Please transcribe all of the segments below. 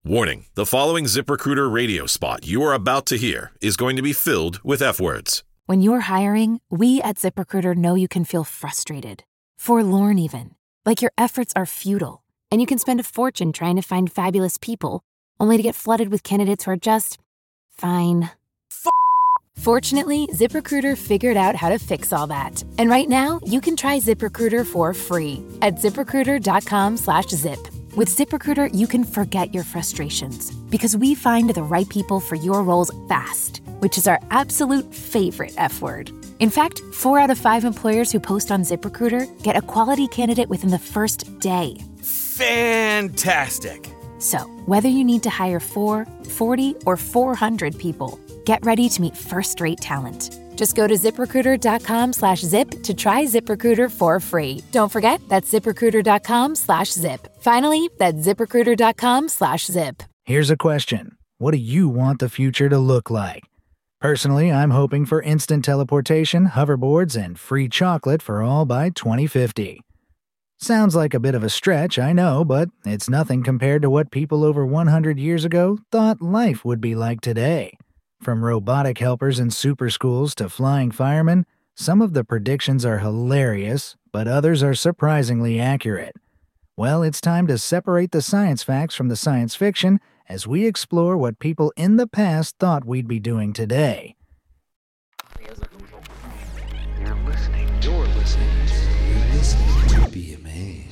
Warning, the following ZipRecruiter radio spot you are about to hear is going to be filled with F-words. When you're hiring, we at ZipRecruiter know you can feel frustrated, forlorn even, like your efforts are futile, and you can spend a fortune trying to find fabulous people, only to get flooded with candidates who are just fine. Fortunately, ZipRecruiter figured out how to fix all that. And right now, you can try ZipRecruiter for free at ZipRecruiter.com/zip. With ZipRecruiter, you can forget your frustrations because we find the right people for your roles fast, which is our absolute favorite F word. In fact, 4 out of 5 employers who post on ZipRecruiter get a quality candidate within the first day. Fantastic! So, whether you need to hire 4, 40, or 400 people, get ready to meet first-rate talent. Just go to ZipRecruiter.com/zip to try ZipRecruiter for free. Don't forget, that's ZipRecruiter.com/zip. Finally, that's ZipRecruiter.com/zip. Here's a question. What do you want the future to look like? Personally, I'm hoping for instant teleportation, hoverboards, and free chocolate for all by 2050. Sounds like a bit of a stretch, I know, but it's nothing compared to what people over 100 years ago thought life would be like today. From robotic helpers in super schools to flying firemen, some of the predictions are hilarious, but others are surprisingly accurate. Well, it's time to separate the science facts from the science fiction as we explore what people in the past thought we'd be doing today. You're listening to Be Amazed.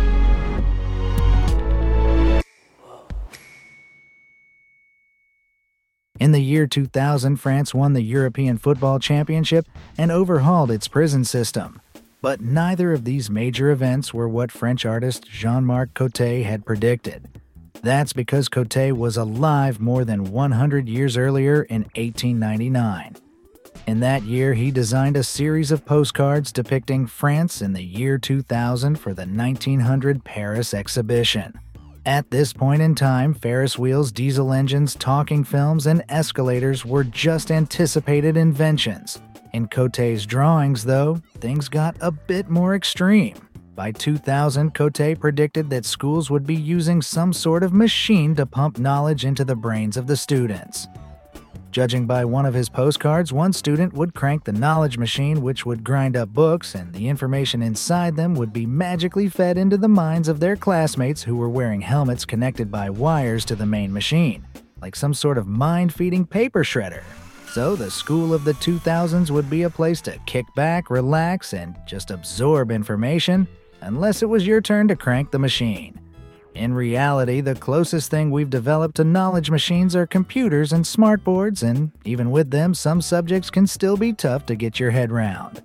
In the year 2000, France won the European Football Championship and overhauled its prison system. But neither of these major events were what French artist Jean-Marc Coté had predicted. That's because Coté was alive more than 100 years earlier in 1899. In that year, he designed a series of postcards depicting France in the year 2000 for the 1900 Paris exhibition. At this point in time, Ferris wheels, diesel engines, talking films, and escalators were just anticipated inventions. In Coté's drawings, though, things got a bit more extreme. By 2000, Coté predicted that schools would be using some sort of machine to pump knowledge into the brains of the students. Judging by one of his postcards, one student would crank the knowledge machine, which would grind up books, and the information inside them would be magically fed into the minds of their classmates who were wearing helmets connected by wires to the main machine, like some sort of mind-feeding paper shredder. So the school of the 2000s would be a place to kick back, relax, and just absorb information, unless it was your turn to crank the machine. In reality, the closest thing we've developed to knowledge machines are computers and smartboards, and even with them, some subjects can still be tough to get your head round.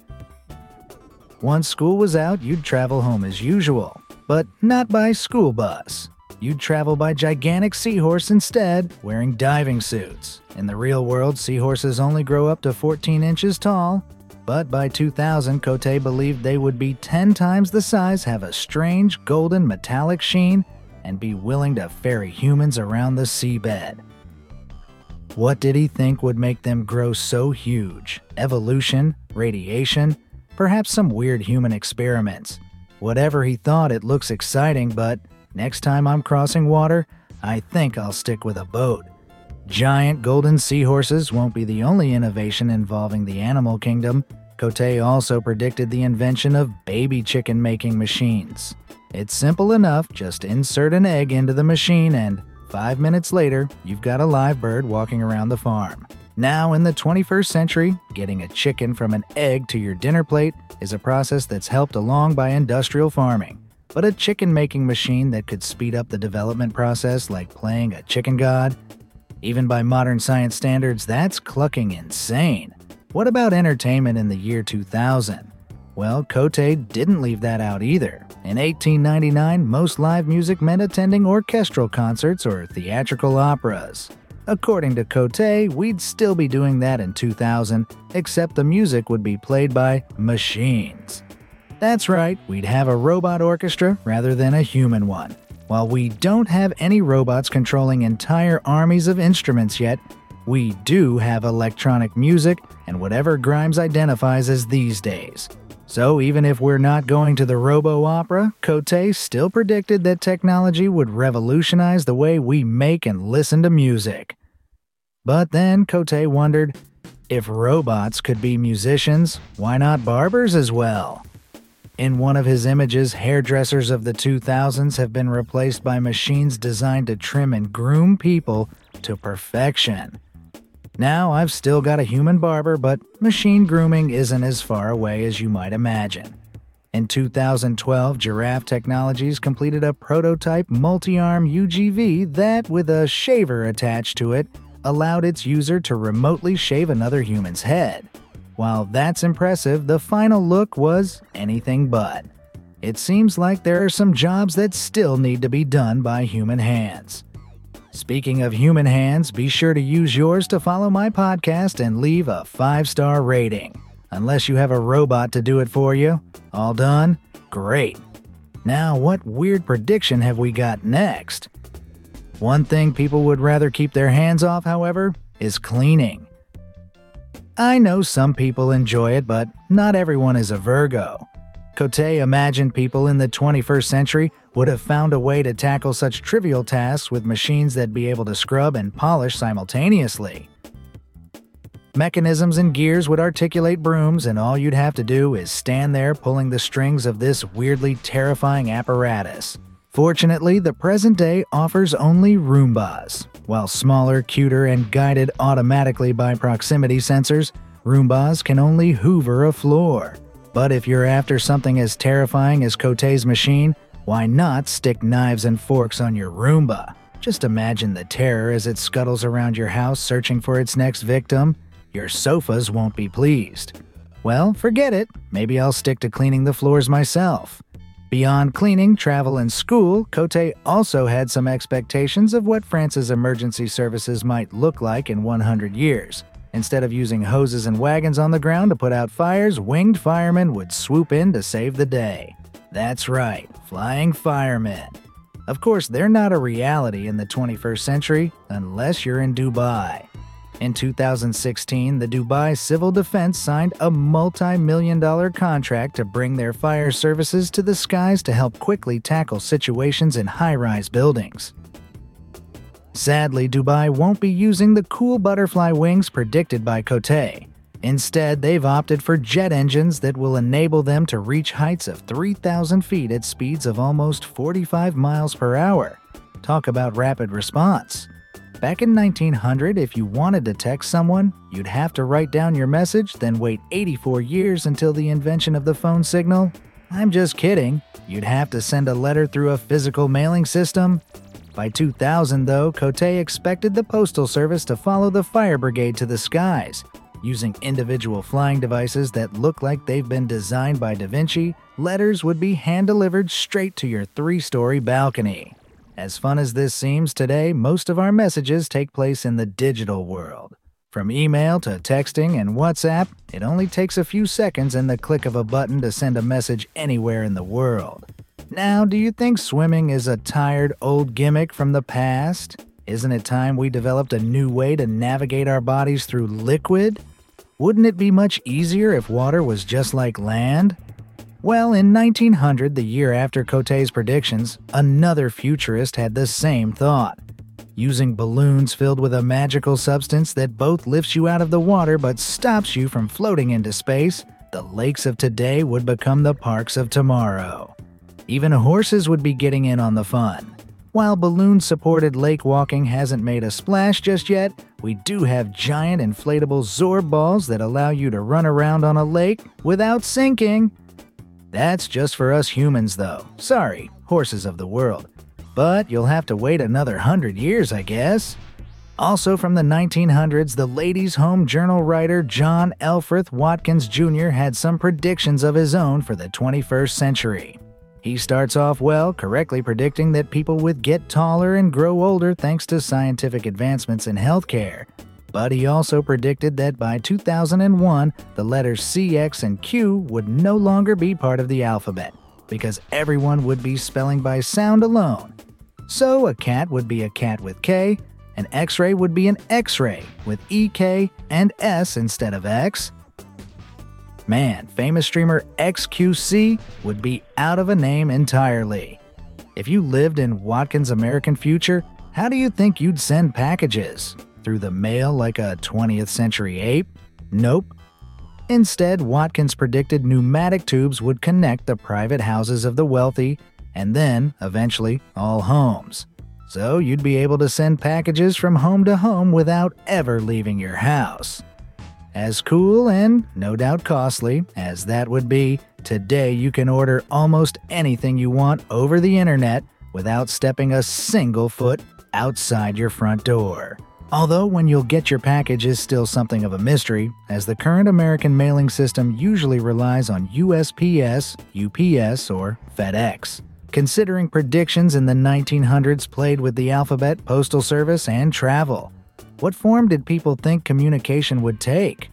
Once school was out, you'd travel home as usual, but not by school bus. You'd travel by gigantic seahorse instead, wearing diving suits. In the real world, seahorses only grow up to 14 inches tall, but by 2000, Coté believed they would be 10 times the size, have a strange golden metallic sheen, and be willing to ferry humans around the seabed. What did he think would make them grow so huge? Evolution? Radiation? Perhaps some weird human experiments. Whatever he thought, it looks exciting, but next time I'm crossing water, I think I'll stick with a boat. Giant golden seahorses won't be the only innovation involving the animal kingdom. Coté also predicted the invention of baby chicken making machines. It's simple enough, just insert an egg into the machine and 5 minutes later, you've got a live bird walking around the farm. Now in the 21st century, getting a chicken from an egg to your dinner plate is a process that's helped along by industrial farming. But a chicken making machine that could speed up the development process like playing a chicken god? Even by modern science standards, that's clucking insane. What about entertainment in the year 2000? Well, Coté didn't leave that out either. In 1899, most live music meant attending orchestral concerts or theatrical operas. According to Coté, we'd still be doing that in 2000, except the music would be played by machines. That's right, we'd have a robot orchestra rather than a human one. While we don't have any robots controlling entire armies of instruments yet, we do have electronic music and whatever Grimes identifies as these days. So even if we're not going to the robo-opera, Cote still predicted that technology would revolutionize the way we make and listen to music. But then Cote wondered, if robots could be musicians, why not barbers as well? In one of his images, hairdressers of the 2000s have been replaced by machines designed to trim and groom people to perfection. Now, I've still got a human barber, but machine grooming isn't as far away as you might imagine. In 2012, Giraffe Technologies completed a prototype multi-arm UGV that, with a shaver attached to it, allowed its user to remotely shave another human's head. While that's impressive, the final look was anything but. It seems like there are some jobs that still need to be done by human hands. Speaking of human hands, be sure to use yours to follow my podcast and leave a 5-star rating. Unless you have a robot to do it for you. All done? Great. Now, what weird prediction have we got next? One thing people would rather keep their hands off, however, is cleaning. I know some people enjoy it, but not everyone is a Virgo. Cote imagined people in the 21st century would have found a way to tackle such trivial tasks with machines that'd be able to scrub and polish simultaneously. Mechanisms and gears would articulate brooms, and all you'd have to do is stand there pulling the strings of this weirdly terrifying apparatus. Fortunately, the present day offers only Roombas. While smaller, cuter, and guided automatically by proximity sensors, Roombas can only hoover a floor. But if you're after something as terrifying as Cote's machine, why not stick knives and forks on your Roomba? Just imagine the terror as it scuttles around your house searching for its next victim. Your sofas won't be pleased. Well, forget it. Maybe I'll stick to cleaning the floors myself. Beyond cleaning, travel, and school, Cote also had some expectations of what France's emergency services might look like in 100 years. Instead of using hoses and wagons on the ground to put out fires, winged firemen would swoop in to save the day. That's right, flying firemen. Of course, they're not a reality in the 21st century, unless you're in Dubai. In 2016, the Dubai Civil Defense signed a multi-million-dollar contract to bring their fire services to the skies to help quickly tackle situations in high-rise buildings. Sadly, Dubai won't be using the cool butterfly wings predicted by Cote. Instead, they've opted for jet engines that will enable them to reach heights of 3,000 feet at speeds of almost 45 miles per hour. Talk about rapid response. Back in 1900, if you wanted to text someone, you'd have to write down your message, then wait 84 years until the invention of the phone signal. I'm just kidding. You'd have to send a letter through a physical mailing system. By 2000, though, Cote expected the Postal Service to follow the fire brigade to the skies. Using individual flying devices that look like they've been designed by Da Vinci, letters would be hand-delivered straight to your 3-story balcony. As fun as this seems today, most of our messages take place in the digital world. From email to texting and WhatsApp, it only takes a few seconds and the click of a button to send a message anywhere in the world. Now, do you think swimming is a tired old gimmick from the past? Isn't it time we developed a new way to navigate our bodies through liquid? Wouldn't it be much easier if water was just like land? Well, in 1900, the year after Cote's predictions, another futurist had the same thought. Using balloons filled with a magical substance that both lifts you out of the water but stops you from floating into space, the lakes of today would become the parks of tomorrow. Even horses would be getting in on the fun. While balloon-supported lake walking hasn't made a splash just yet, we do have giant inflatable Zorb balls that allow you to run around on a lake without sinking. That's just for us humans, though. Sorry, horses of the world. But you'll have to wait another 100 years, I guess. Also from the 1900s, the Ladies' Home Journal writer John Elfreth Watkins Jr. had some predictions of his own for the 21st century. He starts off well, correctly predicting that people would get taller and grow older thanks to scientific advancements in healthcare. But he also predicted that by 2001, the letters C, X, and Q would no longer be part of the alphabet, because everyone would be spelling by sound alone. So a cat would be a cat with K, an X-ray would be an X-ray with EK and S instead of X. man, famous streamer XQC would be out of a name entirely. If you lived in Watkins' American future, how do you think you'd send packages? Through the mail like a 20th century ape? Nope. Instead, Watkins predicted pneumatic tubes would connect the private houses of the wealthy, and then, eventually, all homes. So you'd be able to send packages from home to home without ever leaving your house. As cool and, no doubt costly, as that would be, today you can order almost anything you want over the internet without stepping a single foot outside your front door. Although when you'll get your package is still something of a mystery, as the current American mailing system usually relies on USPS, UPS, or FedEx. Considering predictions in the 1900s played with the alphabet, postal service, and travel. What form did people think communication would take?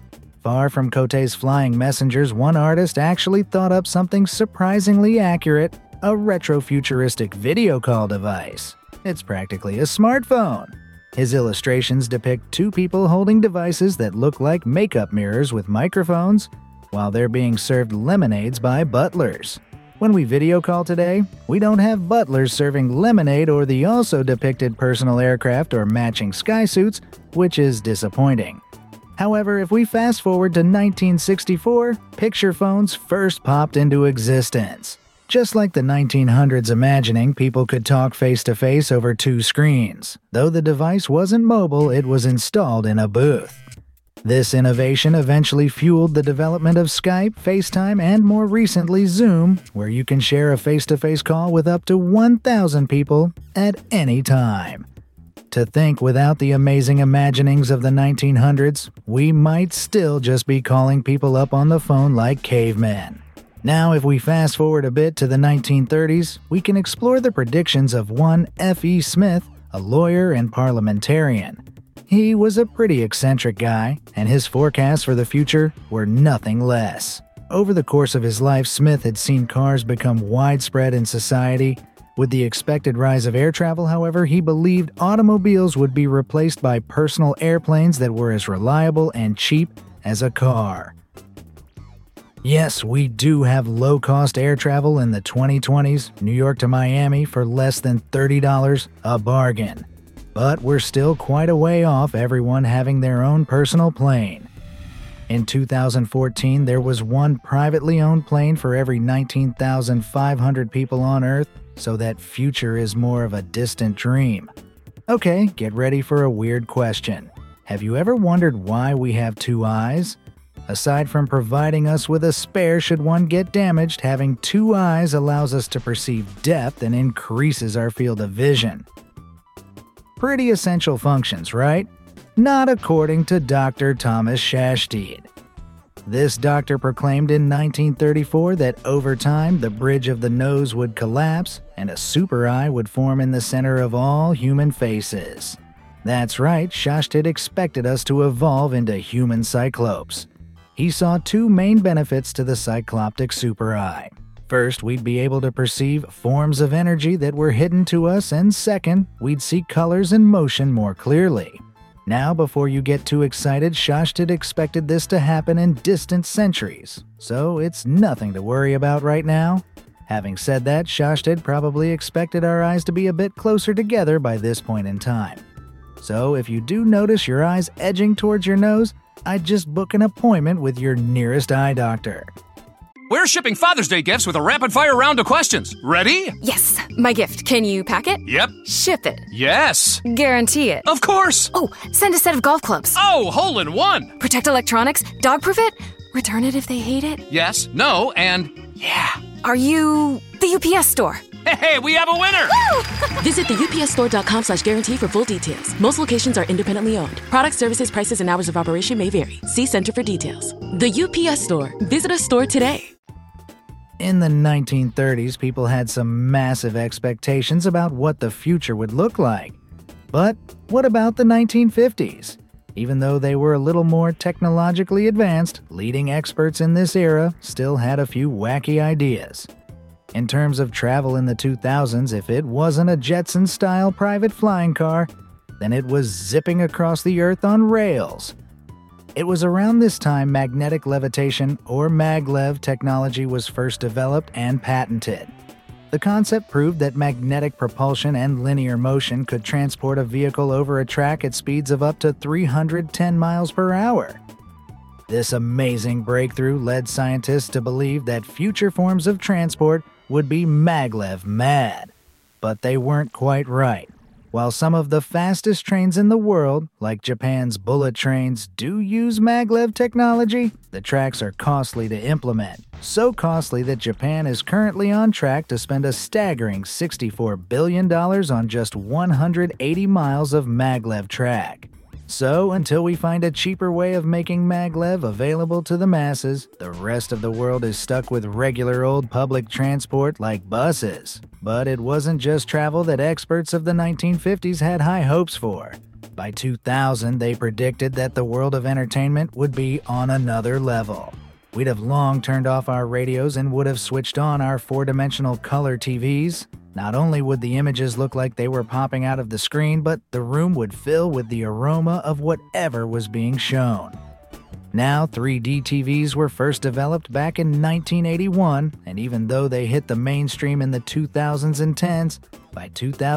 Far from Cote's flying messengers, one artist actually thought up something surprisingly accurate, a retro-futuristic video call device. It's practically a smartphone. His illustrations depict two people holding devices that look like makeup mirrors with microphones, while they're being served lemonades by butlers. When we video call today, we don't have butlers serving lemonade or the also depicted personal aircraft or matching sky suits, which is disappointing. However, if we fast forward to 1964, picture phones first popped into existence. Just like the 1900s imagining people could talk face-to-face over two screens. Though the device wasn't mobile, it was installed in a booth. This innovation eventually fueled the development of Skype, FaceTime, and more recently Zoom, where you can share a face-to-face call with up to 1,000 people at any time. To think without the amazing imaginings of the 1900s, we might still just be calling people up on the phone like cavemen. Now, if we fast forward a bit to the 1930s, we can explore the predictions of one F.E. Smith, a lawyer and parliamentarian. He was a pretty eccentric guy, and his forecasts for the future were nothing less. Over the course of his life, Smith had seen cars become widespread in society. With the expected rise of air travel, however, he believed automobiles would be replaced by personal airplanes that were as reliable and cheap as a car. Yes, we do have low-cost air travel in the 2020s, New York to Miami for less than $30, a bargain. But we're still quite a way off everyone having their own personal plane. In 2014, there was one privately owned plane for every 19,500 people on Earth, so that future is more of a distant dream. Okay, get ready for a weird question. Have you ever wondered why we have two eyes? Aside from providing us with a spare should one get damaged, having two eyes allows us to perceive depth and increases our field of vision. Pretty essential functions, right? Not according to Dr. Thomas Shastid. This doctor proclaimed in 1934 that over time the bridge of the nose would collapse and a super eye would form in the center of all human faces. That's right, Shastid expected us to evolve into human cyclopes. He saw two main benefits to the cycloptic super eye. First, we'd be able to perceive forms of energy that were hidden to us, and second, we'd see colors and motion more clearly. Now, before you get too excited, Shastid expected this to happen in distant centuries, so it's nothing to worry about right now. Having said that, Shastid probably expected our eyes to be a bit closer together by this point in time. So if you do notice your eyes edging towards your nose, I'd just book an appointment with your nearest eye doctor. We're shipping Father's Day gifts with a rapid-fire round of questions. Ready? Yes, my gift. Can you pack it? Yep. Ship it. Yes. Guarantee it. Of course. Oh, send a set of golf clubs. Oh, hole-in-one. Protect electronics. Dog-proof it. Return it if they hate it. Yes, no, and yeah. Are you the UPS store? Hey, we have a winner! Visit theupsstore.com/guarantee for full details. Most locations are independently owned. Product services, prices, and hours of operation may vary. See Center for details. The UPS Store. Visit a store today. In the 1930s, people had some massive expectations about what the future would look like. But what about the 1950s? Even though they were a little more technologically advanced, leading experts in this era still had a few wacky ideas. In terms of travel in the 2000s, if it wasn't a Jetson-style private flying car, then it was zipping across the Earth on rails. It was around this time magnetic levitation, or maglev, technology was first developed and patented. The concept proved that magnetic propulsion and linear motion could transport a vehicle over a track at speeds of up to 310 miles per hour. This amazing breakthrough led scientists to believe that future forms of transport would be maglev mad. But they weren't quite right. While some of the fastest trains in the world, like Japan's bullet trains, do use maglev technology, the tracks are costly to implement. So costly that Japan is currently on track to spend a staggering $64 billion on just 180 miles of maglev track. So, until we find a cheaper way of making maglev available to the masses, the rest of the world is stuck with regular old public transport like buses. But it wasn't just travel that experts of the 1950s had high hopes for. By 2000, they predicted that the world of entertainment would be on another level. We'd have long turned off our radios and would have switched on our four-dimensional color TVs. Not only would the images look like they were popping out of the screen, but the room would fill with the aroma of whatever was being shown. Now, 3D TVs were first developed back in 1981, and even though they hit the mainstream in the 2000s and 10s, by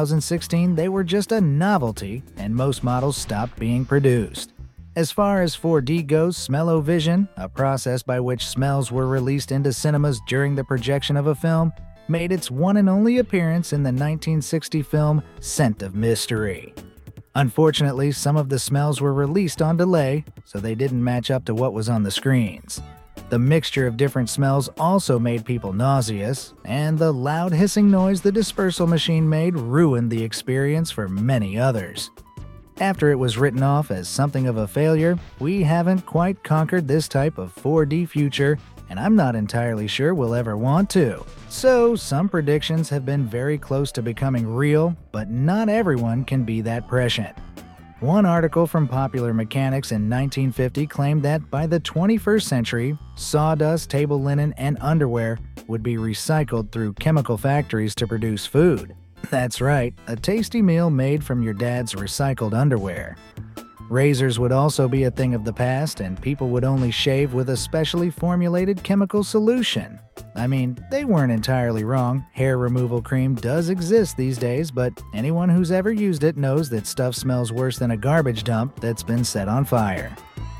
2016 they were just a novelty, and most models stopped being produced. As far as 4D goes, smell-o-vision, a process by which smells were released into cinemas during the projection of a film, made its one and only appearance in the 1960 film Scent of Mystery. Unfortunately, some of the smells were released on delay, so they didn't match up to what was on the screens. The mixture of different smells also made people nauseous, and the loud hissing noise the dispersal machine made ruined the experience for many others. After it was written off as something of a failure, we haven't quite conquered this type of 4D future, and I'm not entirely sure we'll ever want to. So, some predictions have been very close to becoming real, but not everyone can be that prescient. One article from Popular Mechanics in 1950 claimed that by the 21st century, sawdust, table linen, and underwear would be recycled through chemical factories to produce food. That's right, a tasty meal made from your dad's recycled underwear. Razors would also be a thing of the past, and people would only shave with a specially formulated chemical solution. I mean, they weren't entirely wrong. Hair removal cream does exist these days, but anyone who's ever used it knows that stuff smells worse than a garbage dump that's been set on fire.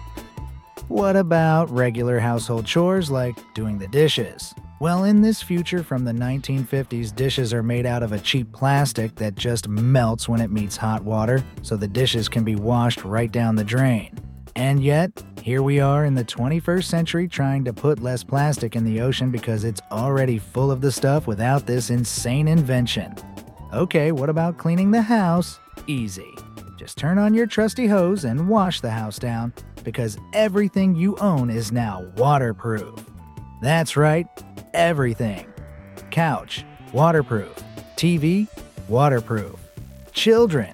What about regular household chores like doing the dishes? Well, in this future from the 1950s, dishes are made out of a cheap plastic that just melts when it meets hot water, so the dishes can be washed right down the drain. And yet, here we are in the 21st century trying to put less plastic in the ocean because it's already full of the stuff without this insane invention. Okay, what about cleaning the house? Easy. Just turn on your trusty hose and wash the house down, because everything you own is now waterproof. That's right, everything. Couch, waterproof. TV, waterproof. Children,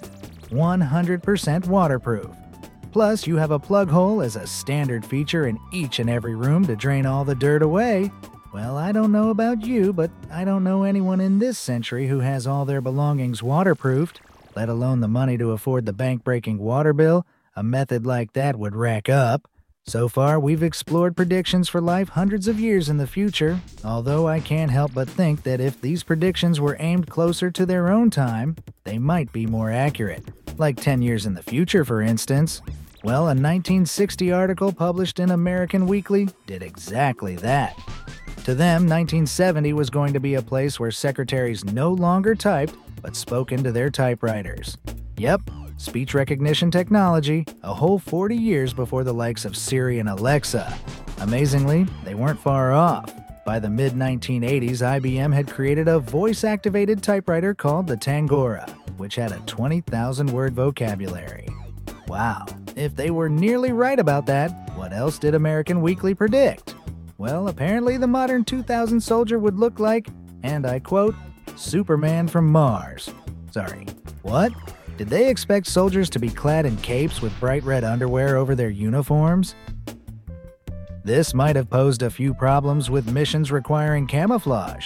100% waterproof. Plus, you have a plug hole as a standard feature in each and every room to drain all the dirt away. Well, I don't know about you, but I don't know anyone in this century who has all their belongings waterproofed, let alone the money to afford the bank-breaking water bill. A method like that would rack up. So far, we've explored predictions for life hundreds of years in the future, although I can't help but think that if these predictions were aimed closer to their own time, they might be more accurate. Like 10 years in the future, for instance. Well, a 1960 article published in American Weekly did exactly that. To them, 1970 was going to be a place where secretaries no longer typed, but spoke into their typewriters. Yep. Speech recognition technology, a whole 40 years before the likes of Siri and Alexa. Amazingly, they weren't far off. By the mid-1980s, IBM had created a voice-activated typewriter called the Tangora, which had a 20,000-word vocabulary. Wow, if they were nearly right about that, what else did American Weekly predict? Well, apparently the modern 2000 soldier would look like, and I quote, Superman from Mars. Sorry, what? Did they expect soldiers to be clad in capes with bright red underwear over their uniforms? This might have posed a few problems with missions requiring camouflage.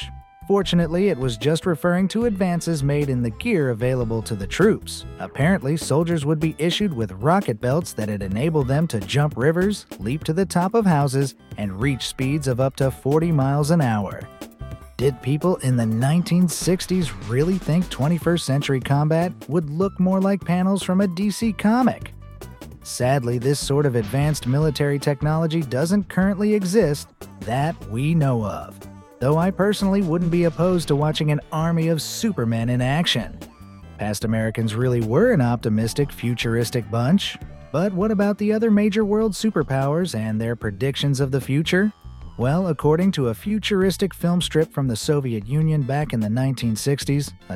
Fortunately, it was just referring to advances made in the gear available to the troops. Apparently, soldiers would be issued with rocket belts that had enabled them to jump rivers, leap to the top of houses, and reach speeds of up to 40 miles an hour. Did people in the 1960s really think 21st century combat would look more like panels from a DC comic? Sadly, this sort of advanced military technology doesn't currently exist that we know of. Though I personally wouldn't be opposed to watching an army of supermen in action. Past Americans really were an optimistic, futuristic bunch. But what about the other major world superpowers and their predictions of the future? Well, according to a futuristic film strip from the Soviet Union back in the 1960s, a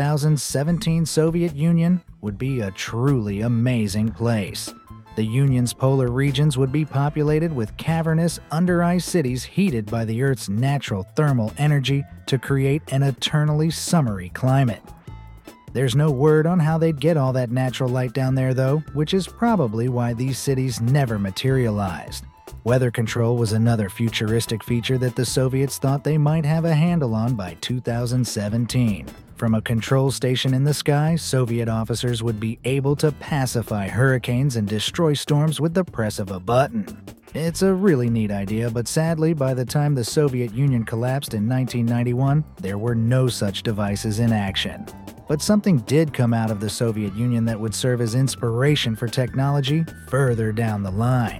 2017 Soviet Union would be a truly amazing place. The Union's polar regions would be populated with cavernous, under-ice cities heated by the Earth's natural thermal energy to create an eternally summery climate. There's no word on how they'd get all that natural light down there, though, which is probably why these cities never materialized. Weather control was another futuristic feature that the Soviets thought they might have a handle on by 2017. From a control station in the sky, Soviet officers would be able to pacify hurricanes and destroy storms with the press of a button. It's a really neat idea, but sadly, by the time the Soviet Union collapsed in 1991, there were no such devices in action. But something did come out of the Soviet Union that would serve as inspiration for technology further down the line.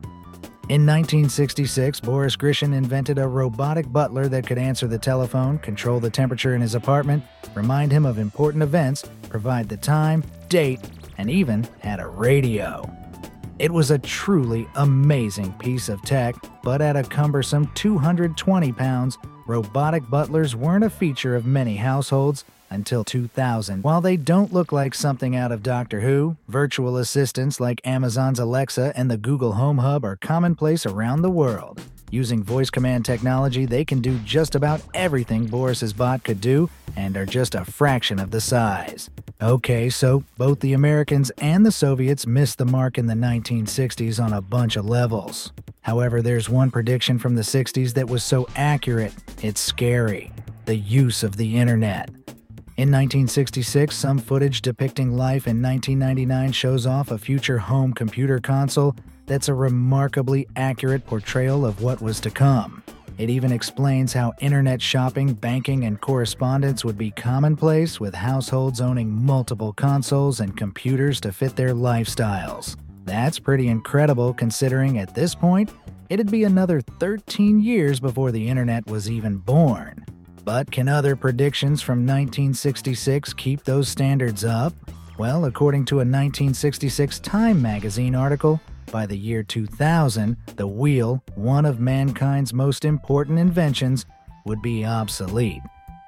In 1966, Boris Grishin invented a robotic butler that could answer the telephone, control the temperature in his apartment, remind him of important events, provide the time, date, and even had a radio. It was a truly amazing piece of tech, but at a cumbersome 220 pounds, robotic butlers weren't a feature of many households until 2000. While they don't look like something out of Doctor Who, virtual assistants like Amazon's Alexa and the Google Home Hub are commonplace around the world. Using voice command technology, they can do just about everything Boris's bot could do and are just a fraction of the size. Okay, so both the Americans and the Soviets missed the mark in the 1960s on a bunch of levels. However, there's one prediction from the 60s that was so accurate, it's scary: the use of the internet. In 1966, some footage depicting life in 1999 shows off a future home computer console that's a remarkably accurate portrayal of what was to come. It even explains how internet shopping, banking, and correspondence would be commonplace, with households owning multiple consoles and computers to fit their lifestyles. That's pretty incredible considering at this point, it'd be another 13 years before the internet was even born. But can other predictions from 1966 keep those standards up? Well, according to a 1966 Time magazine article, by the year 2000, the wheel, one of mankind's most important inventions, would be obsolete.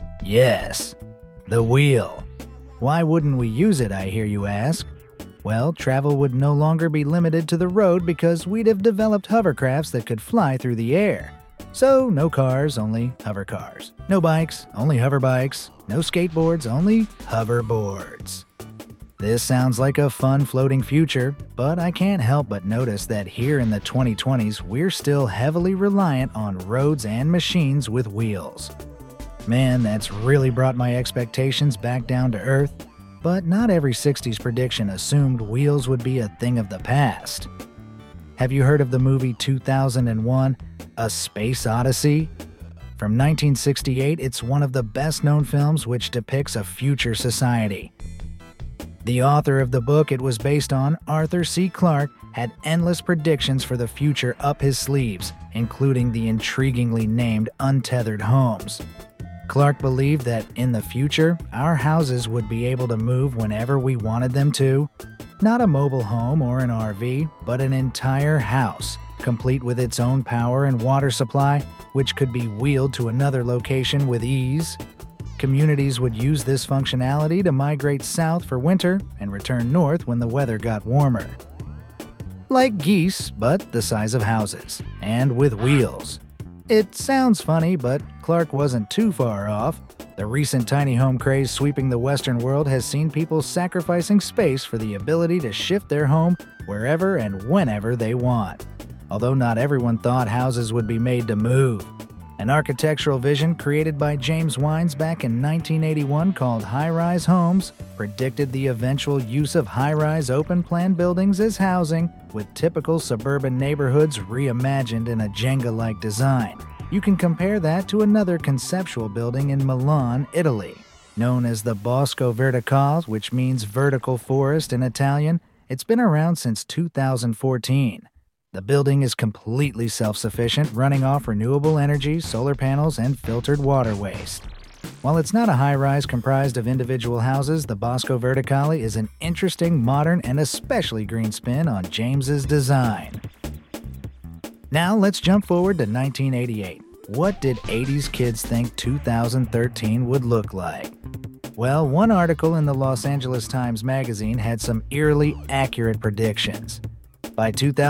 Yes, the wheel. Why wouldn't we use it, I hear you ask? Well, travel would no longer be limited to the road because we'd have developed hovercrafts that could fly through the air. So, no cars, only hover cars. No bikes, only hover bikes. No skateboards, only hoverboards. This sounds like a fun floating future, but I can't help but notice that here in the 2020s, we're still heavily reliant on roads and machines with wheels. Man, that's really brought my expectations back down to earth, but not every 60s prediction assumed wheels would be a thing of the past. Have you heard of the movie 2001, A Space Odyssey? From 1968, it's one of the best-known films which depicts a future society. The author of the book it was based on, Arthur C. Clarke, had endless predictions for the future up his sleeves, including the intriguingly named untethered homes. Clarke believed that in the future, our houses would be able to move whenever we wanted them to. Not a mobile home or an RV, but an entire house, complete with its own power and water supply, which could be wheeled to another location with ease. Communities would use this functionality to migrate south for winter and return north when the weather got warmer. Like geese, but the size of houses, and with wheels. It sounds funny, but Clarke wasn't too far off. The recent tiny home craze sweeping the Western world has seen people sacrificing space for the ability to shift their home wherever and whenever they want. Although not everyone thought houses would be made to move. An architectural vision created by James Wines back in 1981 called High-Rise Homes predicted the eventual use of high-rise open-plan buildings as housing, with typical suburban neighborhoods reimagined in a Jenga-like design. You can compare that to another conceptual building in Milan, Italy. Known as the Bosco Verticale, which means vertical forest in Italian, it's been around since 2014. The building is completely self-sufficient, running off renewable energy, solar panels, and filtered water waste. While it's not a high-rise comprised of individual houses, the Bosco Verticale is an interesting, modern, and especially green spin on James's design. Now let's jump forward to 1988. What did 80s kids think 2013 would look like? Well, one article in the Los Angeles Times Magazine had some eerily accurate predictions. By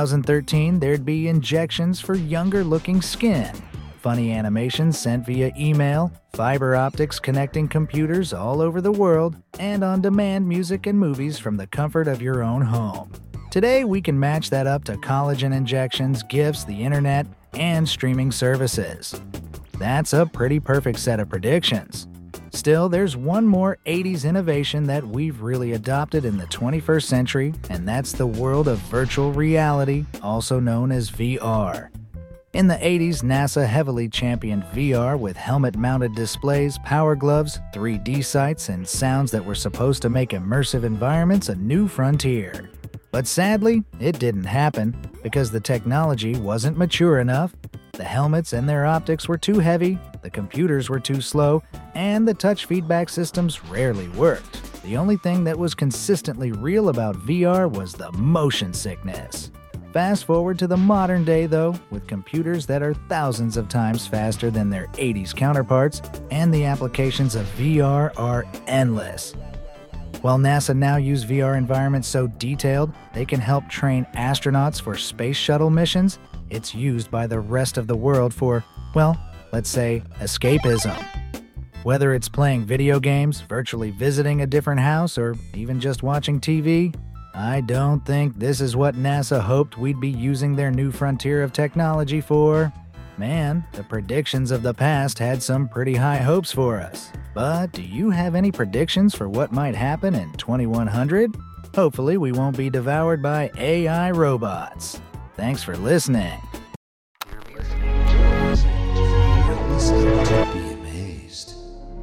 2013, there'd be injections for younger-looking skin, funny animations sent via email, fiber optics connecting computers all over the world, and on-demand music and movies from the comfort of your own home. Today, we can match that up to collagen injections, gifts, the internet, and streaming services. That's a pretty perfect set of predictions. Still, there's one more 80s innovation that we've really adopted in the 21st century, and that's the world of virtual reality, also known as VR. In the 80s, NASA heavily championed VR with helmet-mounted displays, power gloves, 3D sights, and sounds that were supposed to make immersive environments a new frontier. But sadly, it didn't happen because the technology wasn't mature enough. The helmets and their optics were too heavy, the computers were too slow, and the touch feedback systems rarely worked. The only thing that was consistently real about VR was the motion sickness. Fast forward to the modern day though, with computers that are thousands of times faster than their 80s counterparts, and the applications of VR are endless. While NASA now use VR environments so detailed, they can help train astronauts for space shuttle missions. It's used by the rest of the world for, well, let's say, escapism. Whether it's playing video games, virtually visiting a different house, or even just watching TV, I don't think this is what NASA hoped we'd be using their new frontier of technology for. Man, the predictions of the past had some pretty high hopes for us. But do you have any predictions for what might happen in 2100? Hopefully we won't be devoured by AI robots. Thanks for listening. You're listening to Be Amazed.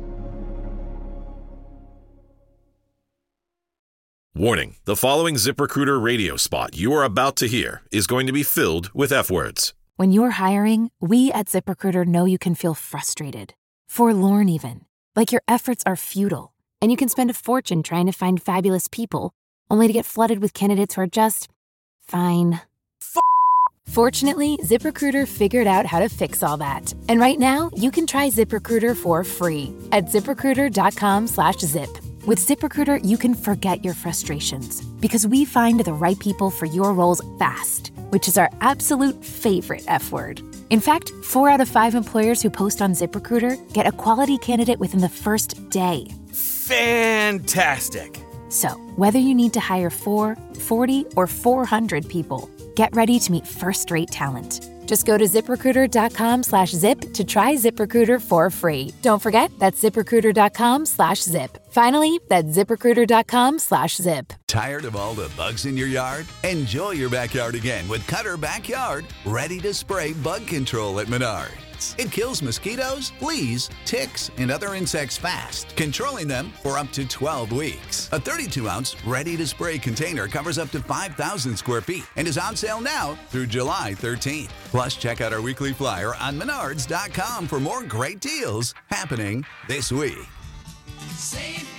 Warning, the following ZipRecruiter radio spot you are about to hear is going to be filled with F-words. When you're hiring, we at ZipRecruiter know you can feel frustrated, forlorn even, like your efforts are futile, and you can spend a fortune trying to find fabulous people, only to get flooded with candidates who are just fine. Fortunately, ZipRecruiter figured out how to fix all that. And right now, you can try ZipRecruiter for free at ZipRecruiter.com/zip. With ZipRecruiter, you can forget your frustrations because we find the right people for your roles fast, which is our absolute favorite F word. In fact, 4 out of 5 employers who post on ZipRecruiter get a quality candidate within the first day. Fantastic! So, whether you need to hire 4, 40, or 400 people, get ready to meet first-rate talent. Just go to ZipRecruiter.com/zip to try ZipRecruiter for free. Don't forget, that's ZipRecruiter.com/zip. Finally, that's ZipRecruiter.com/zip. Tired of all the bugs in your yard? Enjoy your backyard again with Cutter Backyard, ready to spray bug control at Menards. It kills mosquitoes, fleas, ticks, and other insects fast, controlling them for up to 12 weeks. A 32-ounce ready-to-spray container covers up to 5,000 square feet and is on sale now through July 13th. Plus, check out our weekly flyer on Menards.com for more great deals happening this week. Save